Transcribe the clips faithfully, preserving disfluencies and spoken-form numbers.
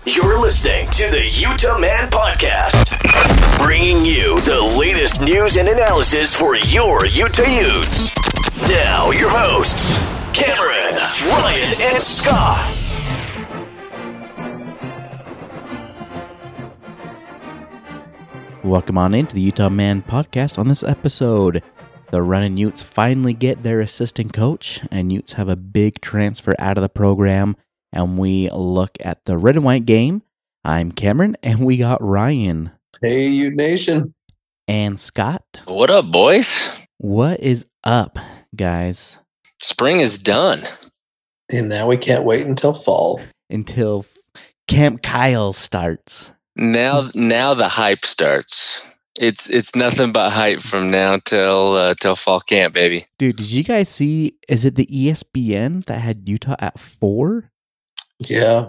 You're listening to the Utah Man Podcast, bringing you the latest news and analysis for your Utah Utes. Now, your hosts, Cameron, Ryan, and Scott. Welcome on into the Utah Man Podcast. On this episode, the Runnin' Utes finally get their assistant coach, and Utes have a big transfer out of the program, and we look at the red and white game. I'm Cameron, and we got Ryan. Hey, Ute Nation. And Scott. What up, boys? What is up, guys? Spring is done. And now we can't wait until fall. Until Camp Kyle starts. Now, now the hype starts. It's it's nothing but hype from now till uh, till fall camp, baby. Dude, did you guys see? Is it the E S P N that had Utah at four? Yeah.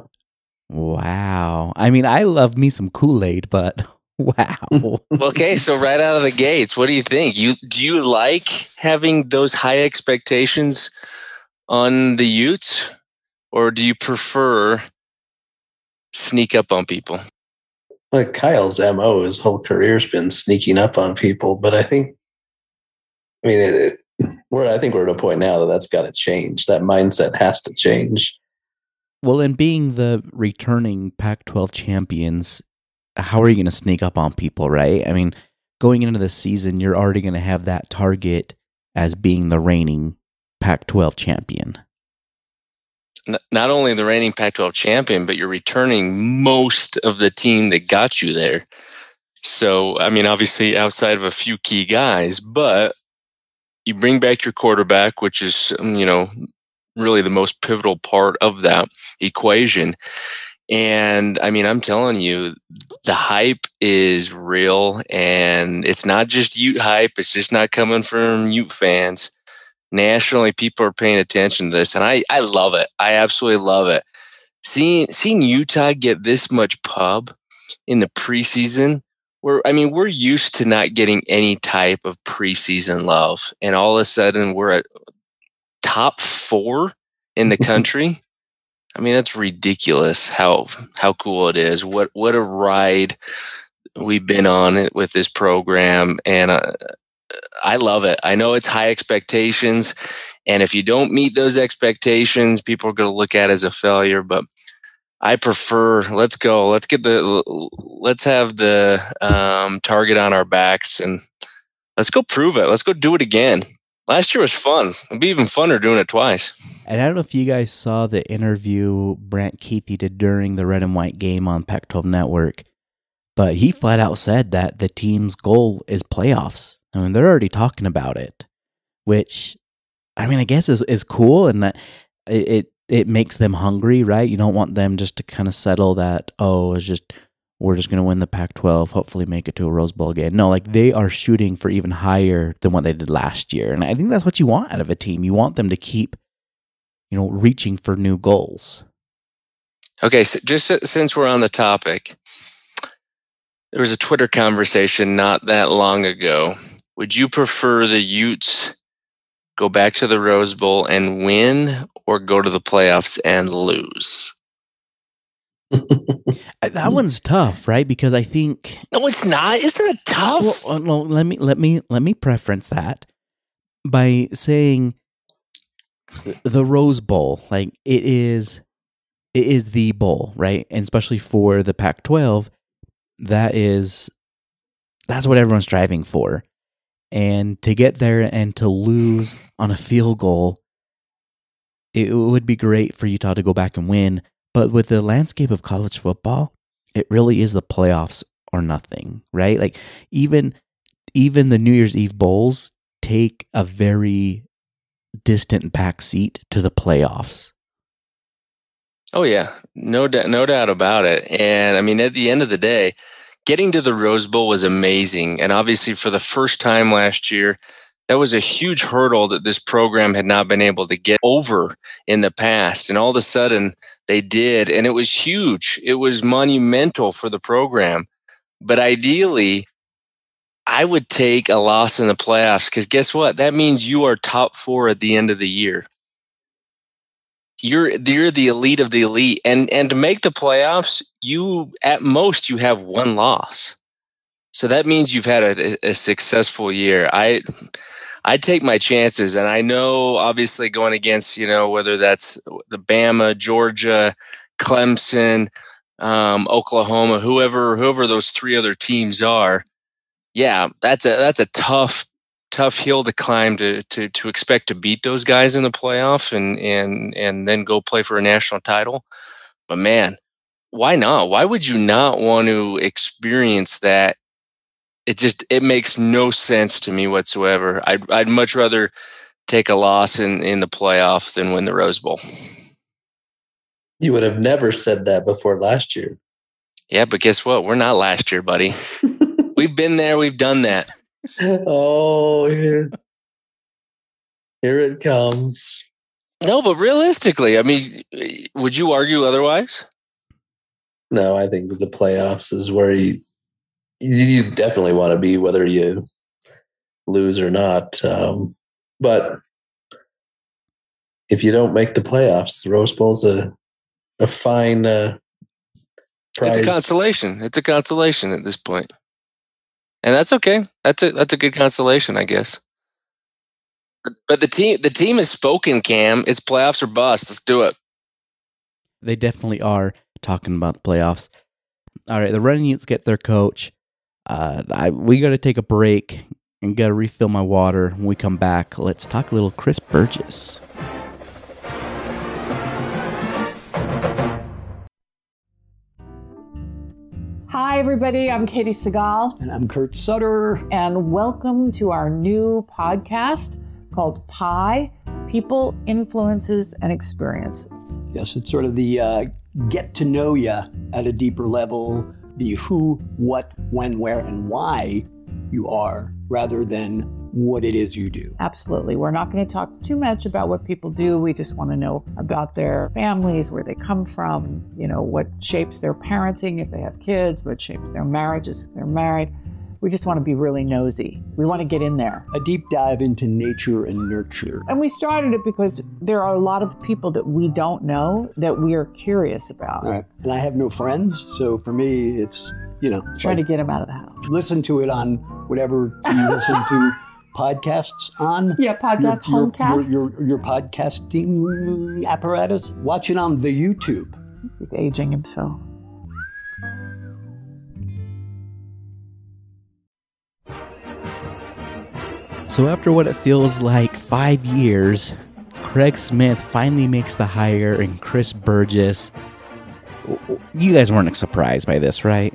Wow. I mean, I love me some Kool-Aid, but wow. Okay, so right out of the gates, what do you think? You do you like having those high expectations on the Utes, or do you prefer sneak up on people? Like Kyle's M O, his whole career's been sneaking up on people, but I think, I mean, it, it, we're I think we're at a point now that that's got to change. That mindset has to change. Well, and being the returning Pac twelve champions, how are you going to sneak up on people, right? I mean, going into the season, you're already going to have that target as being the reigning Pac twelve champion. Not only the reigning Pac twelve champion, but you're returning most of the team that got you there. So, I mean, obviously outside of a few key guys, but you bring back your quarterback, which is, you know, really the most pivotal part of that equation. And I mean, I'm telling you, the hype is real, and it's not just Ute hype. It's just not coming from Ute fans. Nationally, people are paying attention to this, and I, I love it. I absolutely love it. Seeing seeing Utah get this much pub in the preseason, where I mean, we're used to not getting any type of preseason love, and all of a sudden we're at top four in the country. I mean, that's ridiculous how how cool it is. What what a ride we've been on with this program, and uh, I love it. I know it's high expectations, and if you don't meet those expectations, people are going to look at it as a failure. But I prefer, let's go. Let's get the, let's have the um, target on our backs, and let's go prove it. Let's go do it again. Last year was fun. It'll be even funner doing it twice. And I don't know if you guys saw the interview Brant Keithy did during the red and white game on Pac twelve Network, but he flat out said that the team's goal is playoffs. I mean, they're already talking about it, which, I mean, I guess is is cool, and that it, it it makes them hungry, right? You don't want them just to kind of settle that, oh, it's just, we're just going to win the Pac twelve, hopefully make it to a Rose Bowl again. No, like, they are shooting for even higher than what they did last year, and I think that's what you want out of a team. You want them to keep, you know, reaching for new goals. Okay, so just since we're on the topic, there was a Twitter conversation not that long ago. Would you prefer the Utes go back to the Rose Bowl and win, or go to the playoffs and lose? That one's tough, right? Because I think No, it's not. Isn't it tough? Well, no, let me let me let me preference that by saying the Rose Bowl, like it is, it is the bowl, right? And especially for the Pac twelve, that is that's what everyone's striving for. And to get there and to lose on a field goal, it would be great for Utah to go back and win. But with the landscape of college football, it really is the playoffs or nothing, right? Like even even the New Year's Eve bowls take a very distant back seat to the playoffs. Oh yeah, no doubt, no doubt about it. And I mean, at the end of the day, getting to the Rose Bowl was amazing. And obviously for the first time last year, that was a huge hurdle that this program had not been able to get over in the past. And all of a sudden they did. And it was huge. It was monumental for the program. But ideally, I would take a loss in the playoffs, because guess what? That means you are top four at the end of the year. you're you're the elite of the elite, and and to make the playoffs, you at most you have one loss. So that means you've had a, a successful year. I I take my chances, and I know obviously going against, you know, whether that's the Bama, Georgia, Clemson, um, Oklahoma, whoever whoever those three other teams are. Yeah, that's a that's a tough tough hill to climb to to to expect to beat those guys in the playoff and and and then go play for a national title. But man, why not? Why would you not want to experience that? It just it makes no sense to me whatsoever. I'd I'd much rather take a loss in, in the playoff than win the Rose Bowl. You would have never said that before last year. Yeah, but guess what? We're not last year, buddy. We've been there. We've done that. Oh, here, here it comes. No, but realistically, I mean, would you argue otherwise? No, I think the playoffs is where you you definitely want to be, whether you lose or not. Um, but if you don't make the playoffs, the Rose Bowl's a a fine uh, prize. It's a consolation. It's a consolation at this point. And that's okay. That's a that's a good consolation, I guess. But, but the team the team has spoken, Cam. It's playoffs or bust. Let's do it. They definitely are talking about the playoffs. All right, the running Utes get their coach. Uh, I we got to take a break and got to refill my water. When we come back, let's talk a little Chris Burgess. Hi, everybody. I'm Katie Segal. And I'm Kurt Sutter. And welcome to our new podcast called Pi, People, Influences, and Experiences. Yes, it's sort of the uh, get to know you at a deeper level, the who, what, when, where, and why you are, rather than what it is you do. Absolutely. We're not going to talk too much about what people do. We just want to know about their families, where they come from, you know, what shapes their parenting if they have kids, what shapes their marriages if they're married. We just want to be really nosy. We want to get in there. A deep dive into nature and nurture. And we started it because there are a lot of people that we don't know that we are curious about. Right. And I have no friends, so for me, it's, you know. Trying like, to get them out of the house. Listen to it on whatever you listen to podcasts on. Yeah, podcast, your, homecasts. Your, your, your podcasting apparatus. Watch it on the YouTube. He's aging himself. So after what it feels like five years, Craig Smith finally makes the hire and Chris Burgess. You guys weren't surprised by this, right?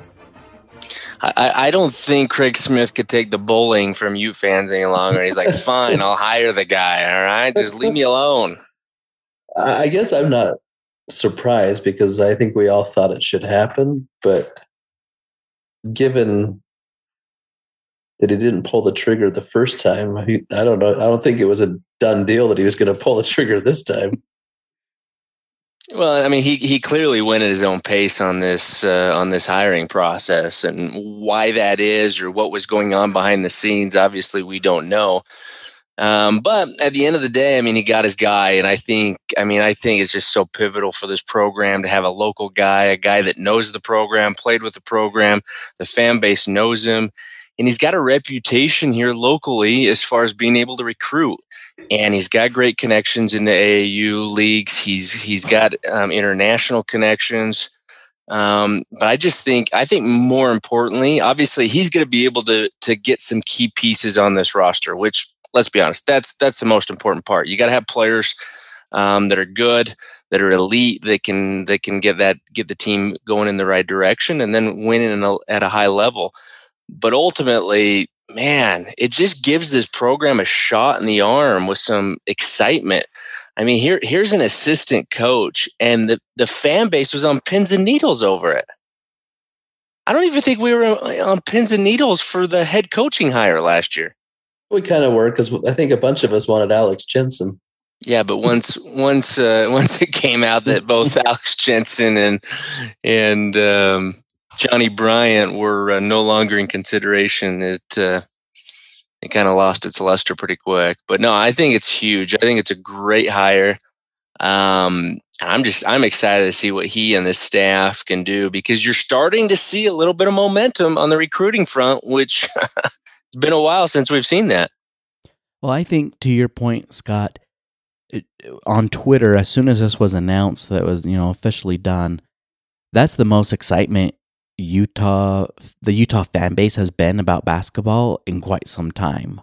I, I don't think Craig Smith could take the bullying from you fans any longer. He's like, fine, I'll hire the guy. All right, just leave me alone. I guess I'm not surprised because I think we all thought it should happen. But given that he didn't pull the trigger the first time, he, I don't know. I don't think it was a done deal that he was going to pull the trigger this time. Well, I mean, he he clearly went at his own pace on this uh, on this hiring process, and why that is or what was going on behind the scenes, obviously we don't know. Um, but at the end of the day, I mean, he got his guy, and I think, I mean, I think it's just so pivotal for this program to have a local guy, a guy that knows the program, played with the program, the fan base knows him. And he's got a reputation here locally as far as being able to recruit. And he's got great connections in the A A U leagues. He's he's got um, international connections. Um, but I just think, I think more importantly, obviously, he's going to be able to to get some key pieces on this roster, which, let's be honest, that's that's the most important part. You got to have players um, that are good, that are elite, that can that can get that get the team going in the right direction, and then winning a, at a high level. But ultimately, man, it just gives this program a shot in the arm with some excitement. I mean, here here's an assistant coach, and the, the fan base was on pins and needles over it. I don't even think we were on pins and needles for the head coaching hire last year. We kind of were, because I think a bunch of us wanted Alex Jensen. Yeah, but once once uh, once it came out that both Alex Jensen and and um, Johnny Bryant were uh, no longer in consideration, it uh, it kind of lost its luster pretty quick. But no, I think it's huge. I think it's a great hire. Um, I'm just I'm excited to see what he and this staff can do, because you're starting to see a little bit of momentum on the recruiting front, which it's been a while since we've seen that. Well, I think to your point, Scott, it, on Twitter, as soon as this was announced that it was, you know, officially done, that's the most excitement Utah, the Utah fan base has been about basketball in quite some time.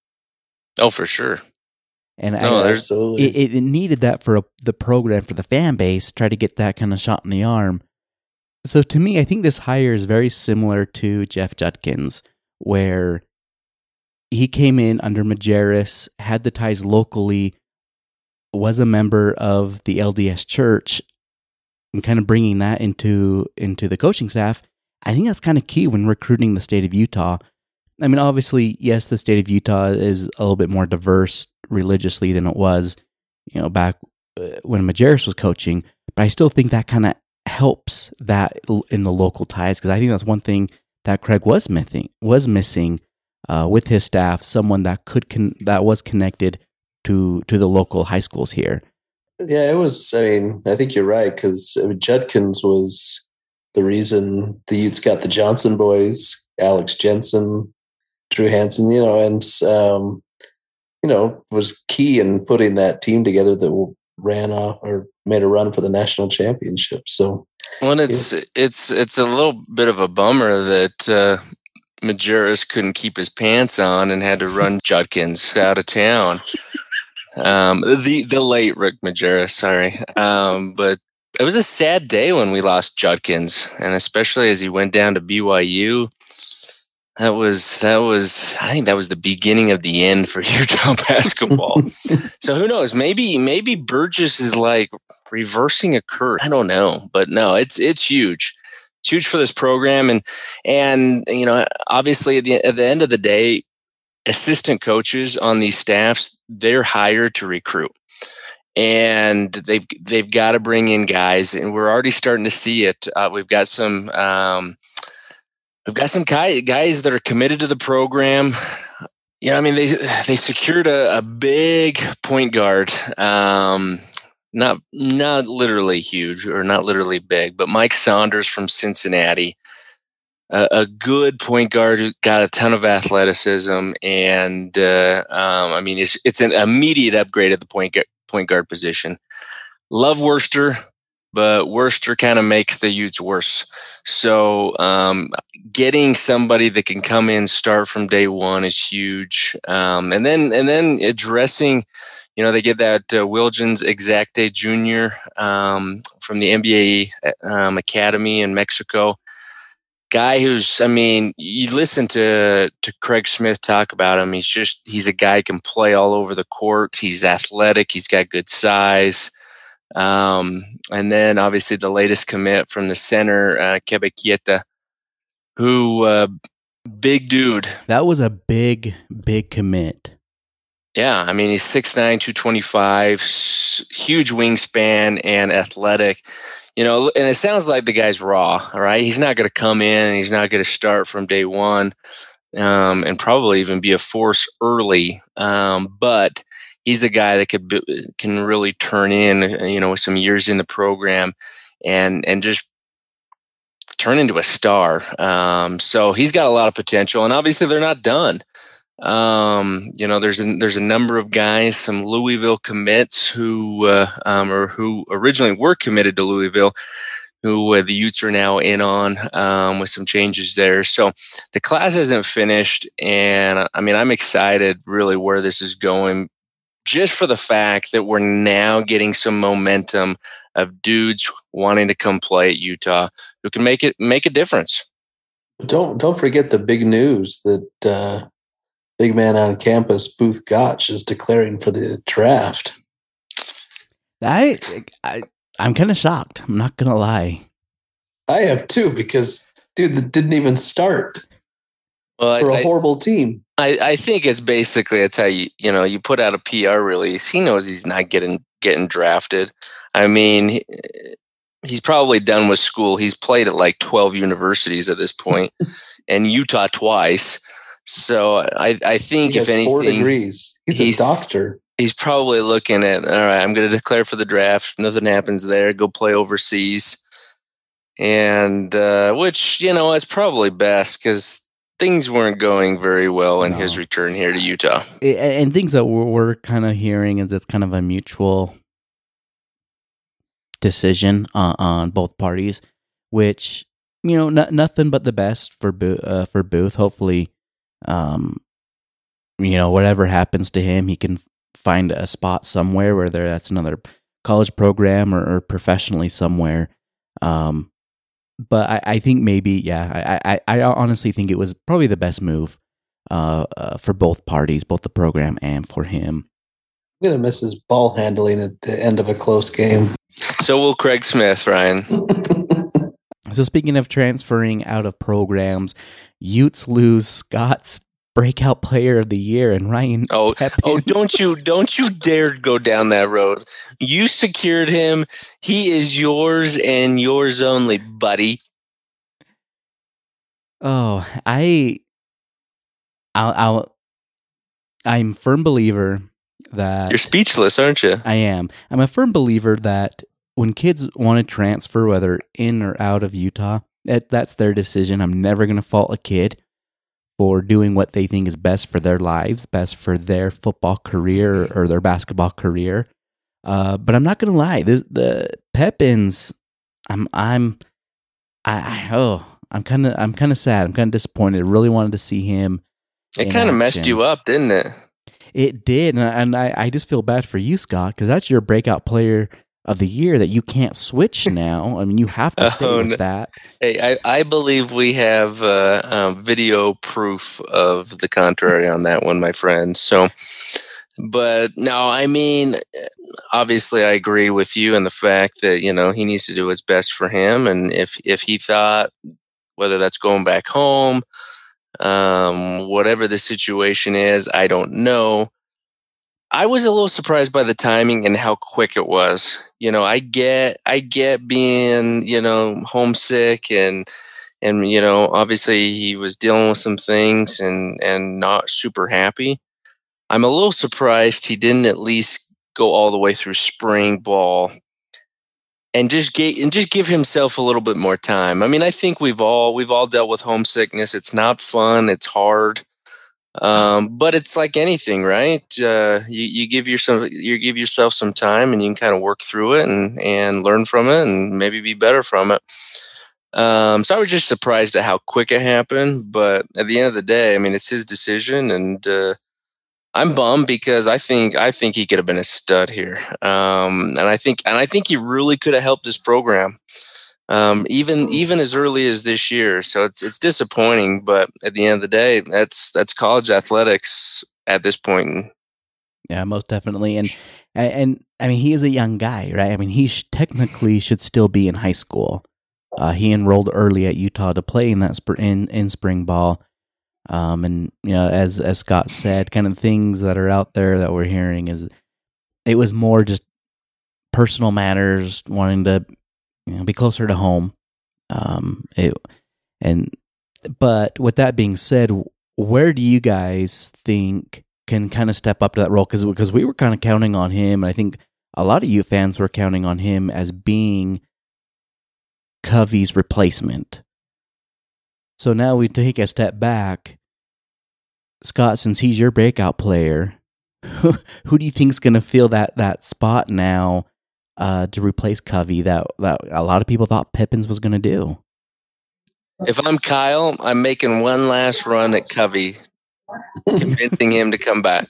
Oh, for sure. And no, I, there's absolutely. It, it needed that for a, the program, for the fan base, try to get that kind of shot in the arm. So to me, I think this hire is very similar to Jeff Judkins, where he came in under Majerus, had the ties locally, was a member of the L D S Church, and kind of bringing that into into the coaching staff. I think that's kind of key when recruiting the state of Utah. I mean, obviously, yes, the state of Utah is a little bit more diverse religiously than it was, you know, back when Majerus was coaching. But I still think that kind of helps that in the local ties, because I think that's one thing that Craig was missing was missing uh, with his staff, someone that could con- that was connected to to the local high schools here. Yeah, it was. I mean, I think you're right, because I mean, Judkins was the reason the Utes got the Johnson boys, Alex Jensen, Drew Hansen, you know, and um, you know, was key in putting that team together that ran off or made a run for the national championship. So, well, it's yeah. it's it's a little bit of a bummer that uh, Majerus couldn't keep his pants on and had to run Judkins out of town. Um, the the late Rick Majerus, sorry, um, but it was a sad day when we lost Judkins, and especially as he went down to B Y U. That was that was I think that was the beginning of the end for Utah basketball. So who knows? Maybe maybe Burgess is like reversing a curse. I don't know, but no, it's it's huge. It's huge for this program, and and you know, obviously at the at the end of the day, assistant coaches on these staffs, they're hired to recruit, and they've they've got to bring in guys, and we're already starting to see it. Uh, we've got some um, we've got some guys that are committed to the program. You know, I mean, they they secured a, a big point guard, um, not not literally huge or not literally big, but Mike Saunders from Cincinnati. A, a good point guard who got a ton of athleticism, and uh, um, I mean, it's it's an immediate upgrade at the point gu- point guard position. Love Worcester, but Worcester kind of makes the Utes worse. So um, getting somebody that can come in, start from day one is huge, um, and then and then addressing. You know, they get that uh, Wilgens Exacte Junior um, from the N B A um, Academy in Mexico. Guy who's, I mean, you listen to to Craig Smith talk about him. He's just, he's a guy who can play all over the court. He's athletic. He's got good size. Um, and then obviously the latest commit from the center, uh, Kebekieta, who, uh, big dude. That was a big, big commit. Yeah, I mean, he's six nine, two twenty-five, huge wingspan and athletic. You know, and it sounds like the guy's raw, all right? He's not going to come in and he's not going to start from day one um, and probably even be a force early. Um, but he's a guy that could be, can really turn in, you know, with some years in the program and and just turn into a star. Um, so he's got a lot of potential, and obviously they're not done. Um, you know, there's a, there's a number of guys, some Louisville commits who, uh, um, or who originally were committed to Louisville, who uh, the Utes are now in on, um, with some changes there. So the class isn't finished, and I mean, I'm excited really where this is going, just for the fact that we're now getting some momentum of dudes wanting to come play at Utah who can make it, make a difference. Don't, don't forget the big news that, uh, big man on campus, Booth Gotch, is declaring for the draft. I, I I'm kind of shocked. I'm not gonna lie. I am too, because dude, that didn't even start well, for I, a horrible team. I, I think it's basically it's how you you know you put out a P R release. He knows he's not getting getting drafted. I mean, he, he's probably done with school. He's played at like twelve universities at this point, and Utah twice. So I, I think he if has anything, four degrees. He's, he's a doctor. he's probably looking at, all right, I'm going to declare for the draft. Nothing happens there. Go play overseas. And uh, which, you know, is probably best because things weren't going very well in No. his return here to Utah. It, and things that we're, we're kind of hearing is it's kind of a mutual decision uh, on both parties, which, you know, n- nothing but the best for Bo- uh, for Booth. Hopefully, um, you know, whatever happens to him, he can find a spot somewhere, whether that's another college program or, or professionally somewhere. Um, but I, I think maybe, yeah, I, I, I honestly think it was probably the best move uh, uh, for both parties, both the program and for him. I'm going to miss his ball handling at the end of a close game. So will Craig Smith, Ryan. So speaking of transferring out of programs, Utes lose Scott's breakout player of the year and Ryan Oh, Pepins. oh, don't you don't you dare go down that road. You secured him. He is yours and yours only, buddy. Oh, I I'll, I'll I'm a firm believer that You're speechless, aren't you? I am. I'm a firm believer that when kids want to transfer, whether in or out of Utah, that, that's their decision. I'm never going to fault a kid for doing what they think is best for their lives, best for their football career or their basketball career. Uh, but I'm not going to lie. This, the Pepins, I'm, I'm, I, I oh, I'm kind of, I'm kind of sad. I'm kind of disappointed. I really wanted to see him. It kind of messed you up, didn't it? It did, and, I, and I, I just feel bad for you, Scott, because that's your breakout player of the year that you can't switch now. I mean, you have to stay Oh, with no. that. Hey, I, I believe we have uh, um, video proof of the contrary on that one, my friend. So, but no, I mean, obviously, I agree with you in the fact that, you know, he needs to do what's best for him, and if if he thought, whether that's going back home, um, whatever the situation is, I don't know. I was a little surprised by the timing and how quick it was. You know, I get, I get being, you know, homesick and, and, you know, obviously he was dealing with some things and, and not super happy. I'm a little surprised he didn't at least go all the way through spring ball and just get, and just give himself a little bit more time. I mean, I think we've all, we've all dealt with homesickness. It's not fun. It's hard. Um, but it's like anything, right? Uh, you, you give yourself you give yourself some time, and you can kind of work through it and and learn from it, and maybe be better from it. Um, so I was just surprised at how quick it happened. But at the end of the day, I mean, it's his decision, and uh, I'm bummed because I think I think he could have been a stud here, um, and I think and I think he really could have helped this program. Um, even even as early as this year, so it's it's disappointing. But at the end of the day, that's that's college athletics at this point. Yeah, most definitely. And, and and I mean, he is a young guy, right? I mean, he sh- technically should still be in high school. Uh, he enrolled early at Utah to play in that sp- in in spring ball. Um, and you know, as as Scott said, kind of things that are out there that we're hearing is it was more just personal matters, wanting to, you know, be closer to home. Um, it, and but with that being said, where do you guys think can kind of step up to that role? Because because we were kind of counting on him. I think a lot of you fans were counting on him as being Covey's replacement. So now we take a step back. Scott, since he's your breakout player, who, who do you think's going to fill that that spot now? Uh, to replace Covey, that, that a lot of people thought Pepins was going to do. If I'm Kyle, I'm making one last run at Covey, convincing him to come back.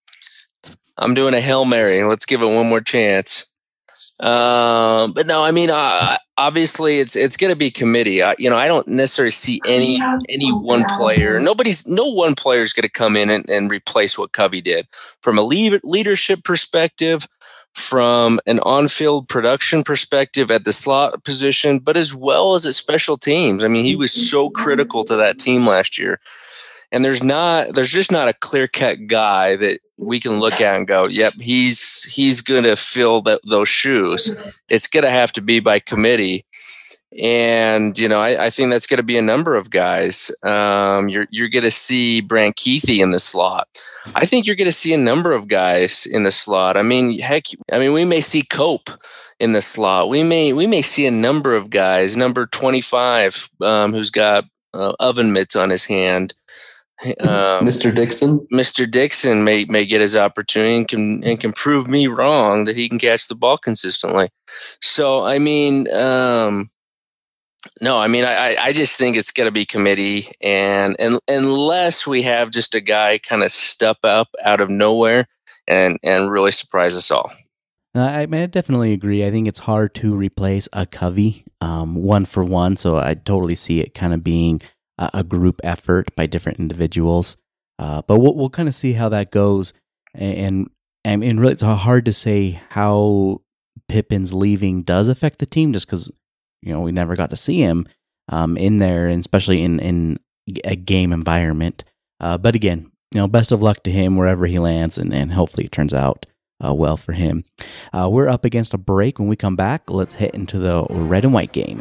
I'm doing a Hail Mary. Let's give it one more chance. Um, but no, I mean, uh, obviously, it's it's going to be committee. I, you know, I don't necessarily see any any one player. Nobody's no one player is going to come in and, and replace what Covey did from a lead, leadership perspective, from an on-field production perspective at the slot position, but as well as at special teams. I mean, he was so critical to that team last year. And there's not, there's just not a clear-cut guy that we can look at and go, yep, he's he's going to fill that, those shoes. It's going to have to be by committee. And, you know, I, I think that's going to be a number of guys. Um, you're you're going to see Brant Kuithe in the slot. I think you're going to see a number of guys in the slot. I mean, heck, I mean, we may see Cope in the slot. We may we may see a number of guys. Number twenty-five, um, who's got uh, oven mitts on his hand. Um, Mister Dixon. Mister Dixon may may get his opportunity and can and can prove me wrong that he can catch the ball consistently. So, I mean. Um, No, I mean, I, I just think it's going to be committee, and, and unless we have just a guy kind of step up out of nowhere and, and really surprise us all. I, I definitely agree. I think it's hard to replace a Covey um, one for one, so I totally see it kind of being a, a group effort by different individuals. Uh, but we'll, we'll kind of see how that goes, and, and and really it's hard to say how Pippen's leaving does affect the team, just because. You know, we never got to see him um, in there, and especially in, in a game environment. Uh, but again, you know, best of luck to him wherever he lands, and, and hopefully it turns out uh, well for him. Uh, we're up against a break. When we come back, let's hit into the red and white game.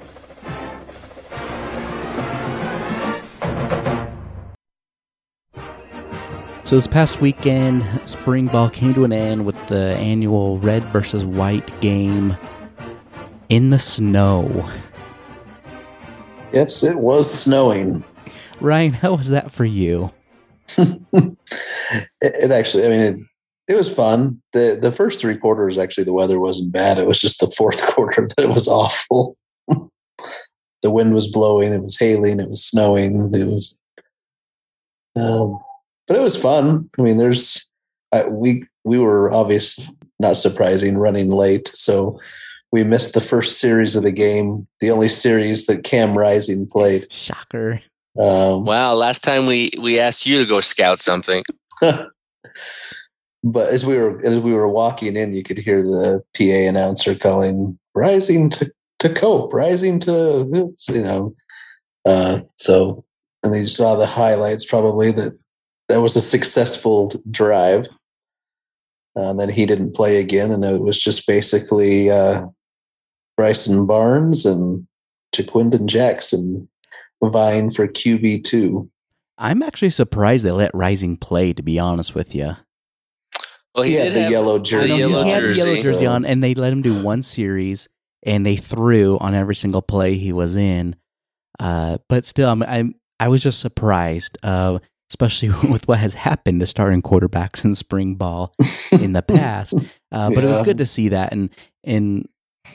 So this past weekend, spring ball came to an end with the annual red versus white game. In the snow. Yes, it was snowing. Ryan, how was that for you? it, it actually, I mean, it, it was fun. The the first three quarters, actually, the weather wasn't bad. It was just the fourth quarter that it was awful. The wind was blowing. It was hailing. It was snowing. It was, um, but it was fun. I mean, there's uh, we we were obviously, not surprising, running late, so. We missed the first series of the game, the only series that Cam Rising played. Shocker. Um, wow, last time we, we asked you to go scout something. But as we were as we were walking in, you could hear the P A announcer calling Rising to, to Cope, Rising to, you know. Uh, so, and you saw the highlights probably that that was a successful drive. Uh, and then he didn't play again, and it was just basically uh, Bryson Barnes and Jaquindon Jackson vying for Q B two. I'm actually surprised they let Rising play, to be honest with you. Well, he, he did had the have yellow jersey. He yellow had the jersey. yellow jersey so. on, and they let him do one series, and they threw on every single play he was in. Uh, but still, I'm, I'm I was just surprised, uh, especially with what has happened to starting quarterbacks in spring ball in the past. Uh, but yeah. It was good to see that. And and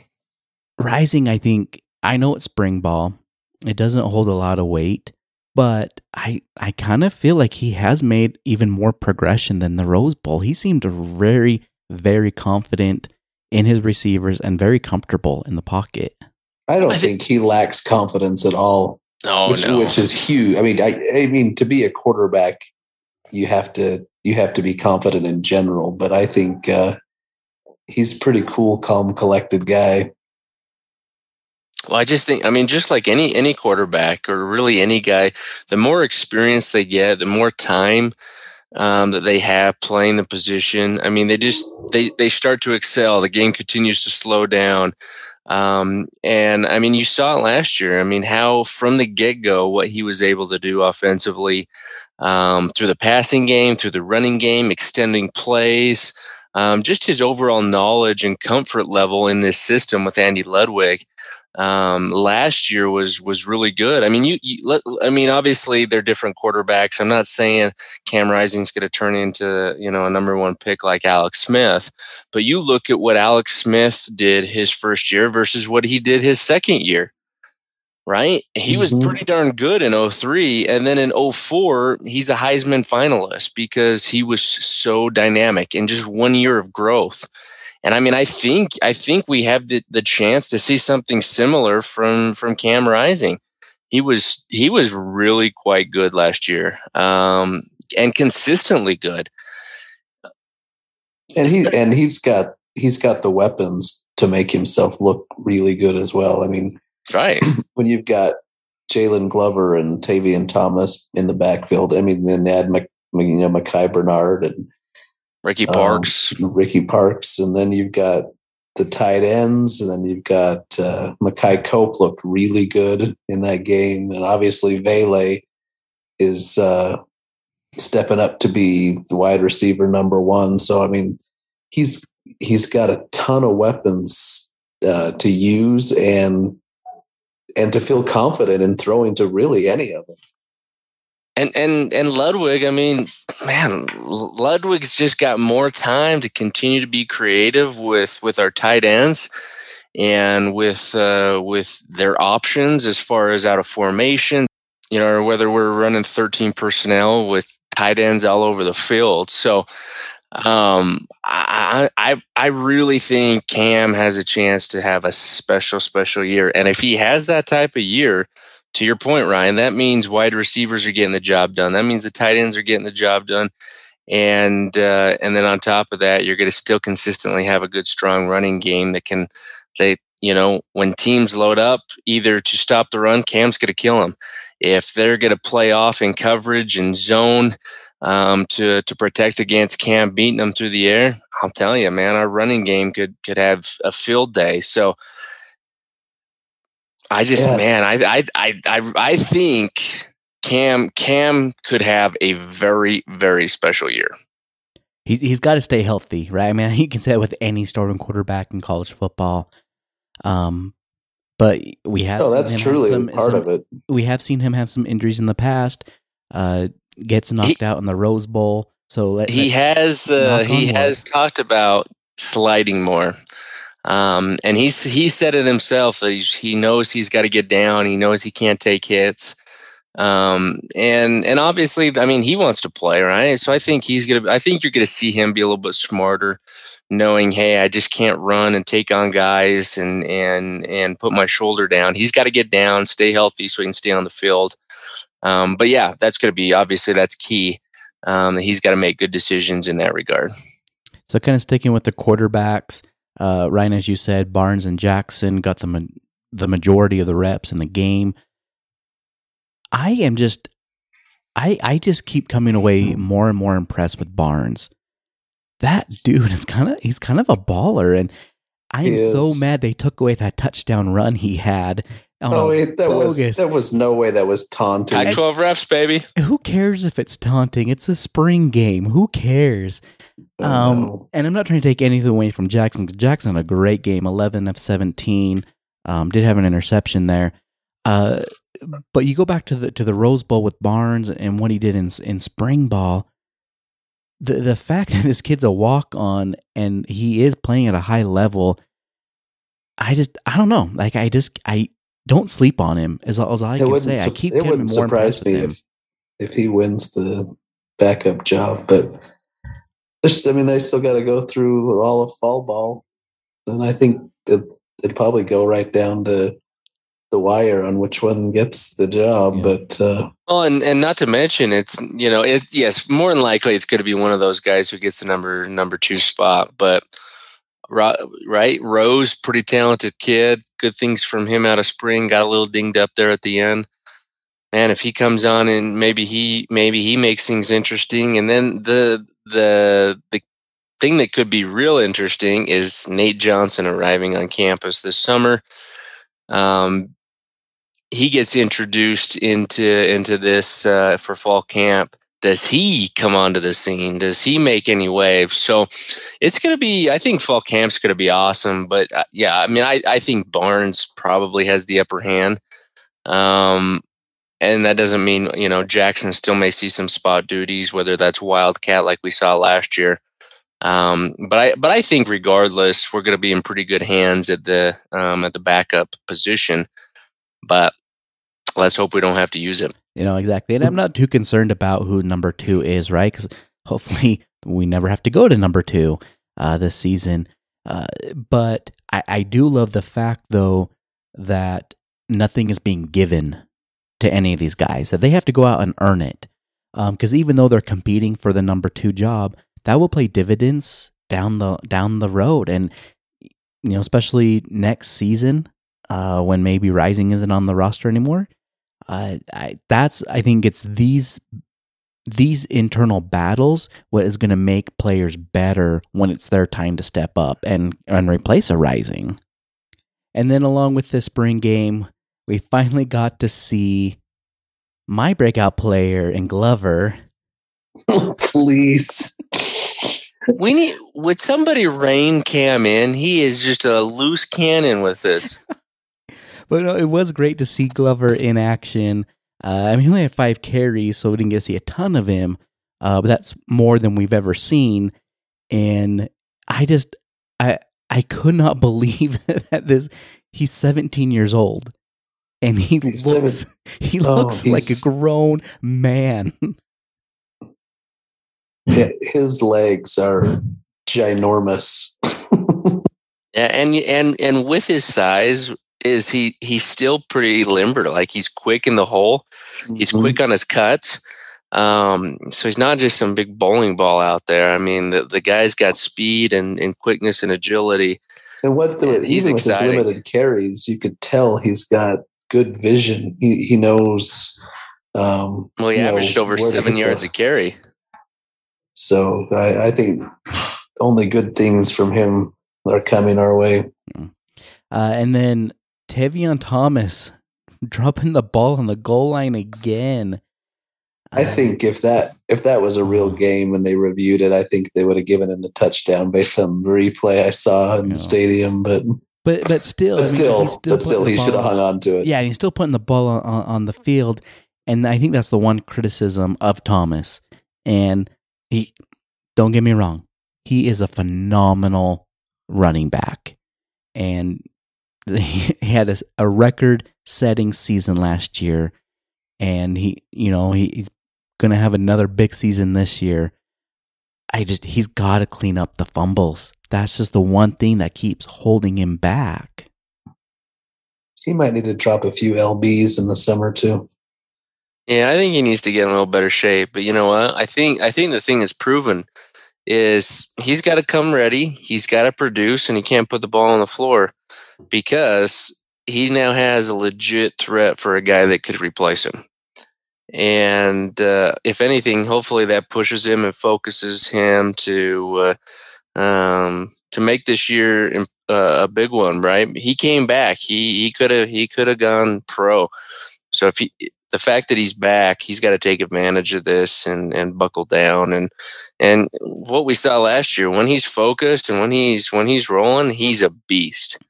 Rising, I think, I know it's spring ball. It doesn't hold a lot of weight, but I I kind of feel like he has made even more progression than the Rose Bowl. He seemed very, very confident in his receivers and very comfortable in the pocket. I don't I think he lacks confidence at all. Oh, which, no. which is huge. I mean, I, I mean, to be a quarterback, you have to you have to be confident in general. But I think uh, he's a pretty cool, calm, collected guy. Well, I just think, I mean, just like any any quarterback or really any guy, the more experience they get, the more time um, that they have playing the position. I mean, they just they they start to excel. The game continues to slow down. Um, and I mean, you saw it last year. I mean, how from the get-go, what he was able to do offensively um, through the passing game, through the running game, extending plays, um, just his overall knowledge and comfort level in this system with Andy Ludwig um, last year was was really good. I mean, you, you let, I mean, obviously they're different quarterbacks. I'm not saying Cam Rising's going to turn into, you know, a number one pick like Alex Smith, but you look at what Alex Smith did his first year versus what he did his second year, right? He Mm-hmm. was pretty darn good in oh three, and then in oh four, he's a Heisman finalist because he was so dynamic in just one year of growth. And I mean, I think I think we have the, the chance to see something similar from from Cam Rising. He was he was really quite good last year, um, and consistently good. And he and he's got he's got the weapons to make himself look really good as well. I mean, right when you've got Jalen Glover and Tavian Thomas in the backfield, I mean, then add Mc, you know, Mekhi Bernard and Ricky Parks, um, Ricky Parks, and then you've got the tight ends, and then you've got uh, Makai Cope looked really good in that game, and obviously Vele is uh, stepping up to be the wide receiver number one. So I mean, he's he's got a ton of weapons uh, to use and and to feel confident in throwing to really any of them. And and and Ludwig, I mean, man, Ludwig's just got more time to continue to be creative with, with our tight ends and with uh, with their options as far as out of formation, you know, or whether we're running thirteen personnel with tight ends all over the field. So um, I I I really think Cam has a chance to have a special special year, and if he has that type of year, to your point, Ryan, that means wide receivers are getting the job done. That means the tight ends are getting the job done. And uh, and then on top of that, you're going to still consistently have a good, strong running game that can, they, you know, when teams load up, either to stop the run, Cam's going to kill them. If they're going to play off in coverage and zone um, to to protect against Cam beating them through the air, I'll tell you, man, our running game could could have a field day. So I just, yeah. man, I, I, I, I, I think Cam, Cam could have a very, very special year. He's, he's got to stay healthy, right? I mean, you can say that with any starting quarterback in college football. Um, but we have, no, that's truly some, part some, of it. We have seen him have some injuries in the past. Uh, gets knocked he, out in the Rose Bowl. So let, he has, uh, he has talked about sliding more. Um, and he's, he said it himself that he's, he knows he's got to get down. He knows he can't take hits. Um, and, and obviously, I mean, he wants to play, right? So I think he's going to, I think you're going to see him be a little bit smarter, knowing, hey, I just can't run and take on guys and, and, and put my shoulder down. He's got to get down, stay healthy so he can stay on the field. Um, but yeah, that's going to be, obviously that's key. Um, he's got to make good decisions in that regard. So kind of sticking with the quarterbacks, Uh, Ryan, as you said, Barnes and Jackson got the ma- the majority of the reps in the game. I am just, I I just keep coming away more and more impressed with Barnes. That dude is kind of, he's kind of a baller, and I am so mad they took away that touchdown run he had. Oh, wait, that bogus. was there was no way that was taunting. Pac twelve refs, baby. Who cares if it's taunting? It's a spring game. Who cares? Um, no. And I'm not trying to take anything away from Jackson. Jackson had a great game, eleven of seventeen. Um, did have an interception there. Uh, but you go back to the to the Rose Bowl with Barnes and what he did in in spring ball. The the fact that this kid's a walk on and he is playing at a high level, I just I don't know. Like I just I don't sleep on him. As all, as all I can say, su- I keep it getting wouldn't more surprise me if if he wins the backup job, but. I mean, they still got to go through all of fall ball, and I think that they'd probably go right down to the wire on which one gets the job. Yeah. But uh, well, and, and not to mention, it's you know, it's yes, more than likely it's going to be one of those guys who gets the number number two spot. But right, Rose, pretty talented kid, good things from him out of spring. Got a little dinged up there at the end. Man, if he comes on and maybe he maybe he makes things interesting, and then the The the thing that could be real interesting is Nate Johnson arriving on campus this summer. Um, he gets introduced into into this uh, for fall camp. Does he come onto the scene? Does he make any waves? So it's going to be, I think fall camp's going to be awesome. But uh, yeah, I mean, I, I think Barnes probably has the upper hand. Um, And that doesn't mean, you know, Jackson still may see some spot duties, whether that's Wildcat like we saw last year. Um, but I, but I think regardless, we're going to be in pretty good hands at the um, at the backup position. But let's hope we don't have to use it. You know, exactly. And I'm not too concerned about who number two is, right? Because hopefully we never have to go to number two uh, this season. Uh, but I, I do love the fact, though, that nothing is being given to any of these guys, that they have to go out and earn it. Because um, even though they're competing for the number two job, that will pay dividends down the down the road. And, you know, especially next season, uh, when maybe Rising isn't on the roster anymore, uh, I, that's, I think it's these these internal battles what is going to make players better when it's their time to step up and, and replace a Rising. And then along with this spring game, we finally got to see my breakout player in Glover. Please. We need, would somebody rein Cam in? He is just a loose cannon with this. But no, it was great to see Glover in action. Uh, I mean, he only had five carries, so we didn't get to see a ton of him. Uh, but that's more than we've ever seen. And I just, I, I could not believe that this. He's seventeen years old, and he He's looks, seven. he Oh, looks like a he's- grown man. His legs are ginormous. Yeah, and and and with his size, is he he's still pretty limber. Like he's quick in the hole. He's Mhm. quick on his cuts. Um, so he's not just some big bowling ball out there. I mean, the, the guy's got speed and, and quickness and agility. And what the, And he's even with his exciting. limited carries, you could tell he's got good vision. He he knows. Um, Well, he you know, averaged over where to seven hit yards the- a carry. So I, I think only good things from him are coming our way. Uh, and then Tevion Thomas dropping the ball on the goal line again. I Uh, think if that if that was a real game and they reviewed it, I think they would have given him the touchdown based on the replay I saw in Yeah. the stadium. But, but but still, but I mean, still, he's but putting still, the he should have ball- hung on to it. Yeah, and he's still putting the ball on, on, on the field, and I think that's the one criticism of Thomas. And he, don't get me wrong, he is a phenomenal running back, and he had a, a record-setting season last year, and he, you know, he, he's going to have another big season this year. I just, he's got to clean up the fumbles. That's just the one thing that keeps holding him back. He might need to drop a few L Bs in the summer too. Yeah, I think he needs to get in a little better shape. But you know what? I think I think the thing that's proven is he's got to come ready. He's got to produce, and he can't put the ball on the floor because he now has a legit threat for a guy that could replace him. And uh, if anything, hopefully that pushes him and focuses him to uh, um, to make this year uh, a big one. Right? He came back. He he could have he could have gone pro. So if he, the fact that he's back, he's got to take advantage of this and, and buckle down. And and what we saw last year, when he's focused and when he's when he's rolling, he's a beast.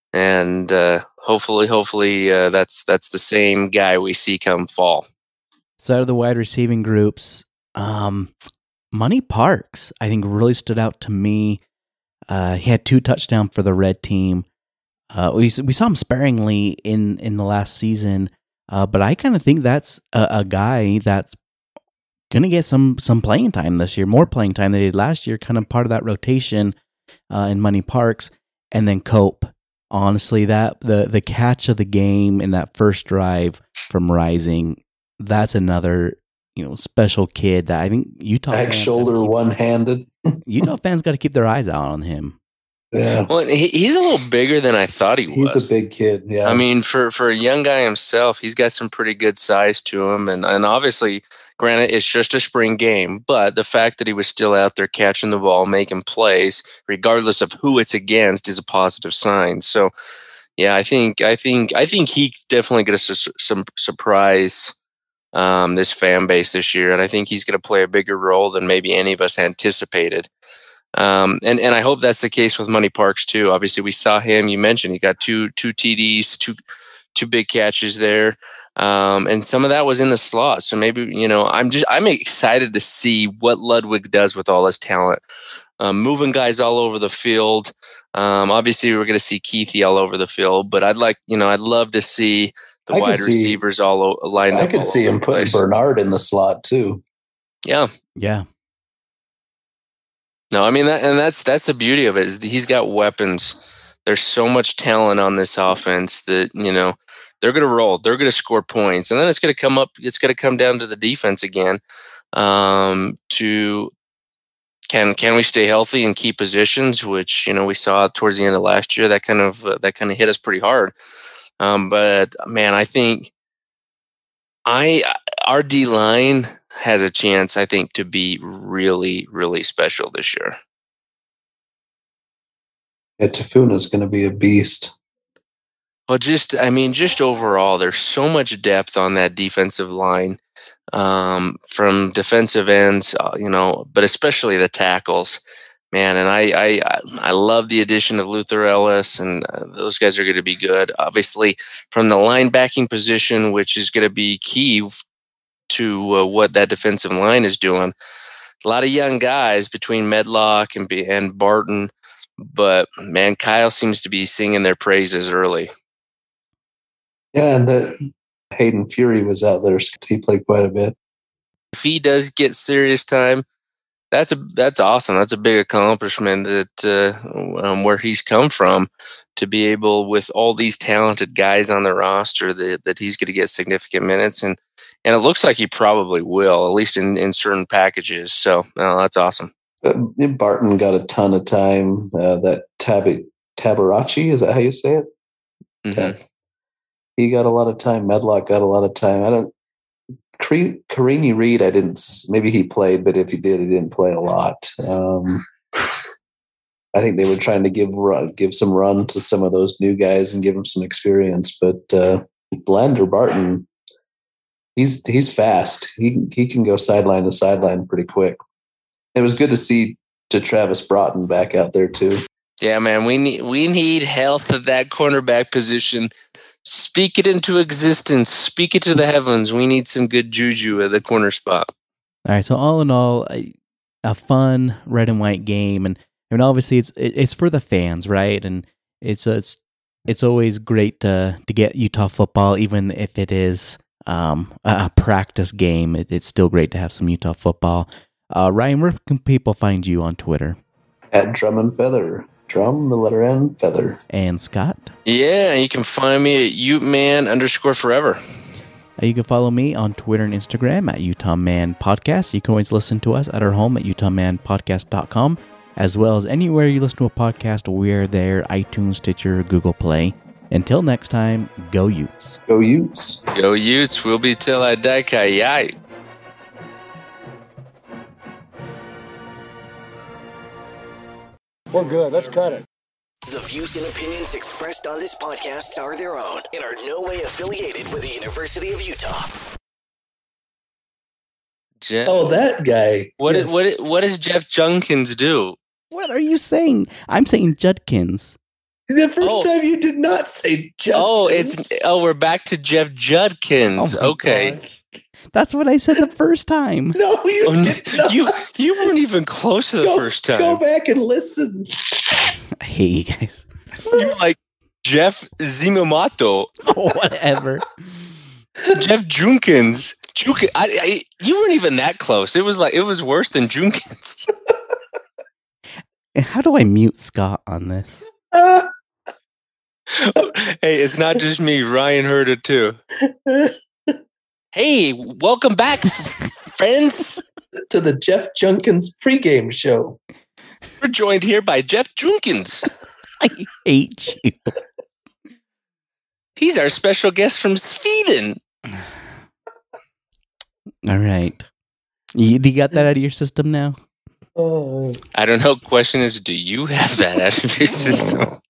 And uh, hopefully, hopefully uh, that's that's the same guy we see come fall. So out of the wide receiving groups, um, Money Parks, I think, really stood out to me. Uh, he had two touchdowns for the red team. Uh, we we saw him sparingly in, in the last season, uh, but I kind of think that's a, a guy that's going to get some some playing time this year, more playing time than he did last year, kind of part of that rotation uh, in Money Parks. And then Cope. Honestly, that the, the catch of the game in that first drive from Rising, that's another, you know, special kid that I think Utah Back fans shoulder, gotta keep- one handed. Utah fans got to keep their eyes out on him. Yeah, Well, he, he's a little bigger than I thought he was. he's a big kid. Yeah, I mean, for, for a young guy himself, he's got some pretty good size to him. And, and obviously, granted, it's just a spring game, but the fact that he was still out there catching the ball, making plays, regardless of who it's against, is a positive sign. So, yeah, I think I think I think he's definitely going to su- some surprise um, this fan base this year, and I think he's going to play a bigger role than maybe any of us anticipated. Um, and and I hope that's the case with Money Parks too. Obviously, we saw him. You mentioned he got two two T Ds, two two big catches there, um, and some of that was in the slot. So maybe you know, I'm just I'm excited to see what Ludwig does with all his talent, um, moving guys all over the field. Um, obviously, we're going to see Keithy all over the field, but I'd like you know, I'd love to see the I could wide see- receivers all o- lined up. I could all see over him the putting place. Bernard in the slot too. Yeah. Yeah. No, I mean that, and that's that's the beauty of it is he's got weapons. There's so much talent on this offense that you know they're going to roll, they're going to score points, and then it's going to come up. It's going to come down to the defense again. Um, to can can we stay healthy and keep positions, which you know we saw towards the end of last year. That kind of uh, that kind of hit us pretty hard. Um, but man, I think I our D line has a chance, I think, to be really, really special this year. Yeah, Tafuna's going to be a beast. Well, just, I mean, just overall, there's so much depth on that defensive line, um, from defensive ends, uh, you know, but especially the tackles, man. And I, I, I love the addition of Luther Ellis, and uh, those guys are going to be good. Obviously, from the linebacking position, which is going to be key to uh, what that defensive line is doing. A lot of young guys between Medlock and and Barton, but man, Kyle seems to be singing their praises early. Yeah, and the Hayden Fury was out there. He played quite a bit. If he does get serious time, that's a that's awesome. That's a big accomplishment that uh, um, where he's come from, to be able, with all these talented guys on the roster, that that he's going to get significant minutes, and and it looks like he probably will, at least in, in certain packages. So oh, that's awesome. Uh, Barton got a ton of time. Uh, that Tab- Tabarachi, is that how you say it? Mm-hmm. He got a lot of time. Medlock got a lot of time. I don't. Karini Reed, I didn't. Maybe he played, but if he did, he didn't play a lot. Um, I think they were trying to give run, give some run to some of those new guys and give them some experience. But uh, Blander Barton, he's he's fast. He he can go sideline to sideline pretty quick. It was good to see to Travis Broughton back out there too. Yeah, man, we need we need health at that cornerback position. Speak it into existence. Speak it to the heavens. We need some good juju at the corner spot. All right. So all in all, a, a fun red and white game, and and obviously it's it, it's for the fans, right? And it's it's it's always great to to get Utah football, even if it is um, a practice game. It, it's still great to have some Utah football. Uh, Ryan, where can people find you on Twitter? At Drum and Feather. Drum, the letter N, Feather. And Scott? Yeah, you can find me at uteman underscore forever. You can follow me on Twitter and Instagram at Utah Man Podcast. You can always listen to us at our home at utah man podcast dot com, as well as anywhere you listen to a podcast. We're there, iTunes, Stitcher, Google Play. Until next time, go Utes. Go Utes. Go Utes. We'll be till I die, Kayai. We're good. Let's cut it. The views and opinions expressed on this podcast are their own and are no way affiliated with the University of Utah. Jeff, Oh, that guy. what Yes. did, what did, what does Jeff Junkins do? What are you saying? I'm saying Judkins. The first Oh. time you did not say Judkins. Oh, it's oh, we're back to Jeff Judkins. Oh my okay. gosh. That's what I said the first time. No, you Oh, did not. you you weren't even close to the go, first time. Go back and listen. I hate you guys. You're like Jeff Zimamoto, Oh, whatever. Jeff Junkins. Junkins. I, I, you weren't even that close. It was like it was worse than Junkins. How do I mute Scott on this? Uh, Hey, it's not just me. Ryan heard it too. Hey, welcome back, f- friends. to the Jeff Junkins pregame show. We're joined here by Jeff Junkins. I hate you. He's our special guest from Sweden. All right. You, you got that out of your system now? Oh. I don't know. Question is, do you have that out of your system?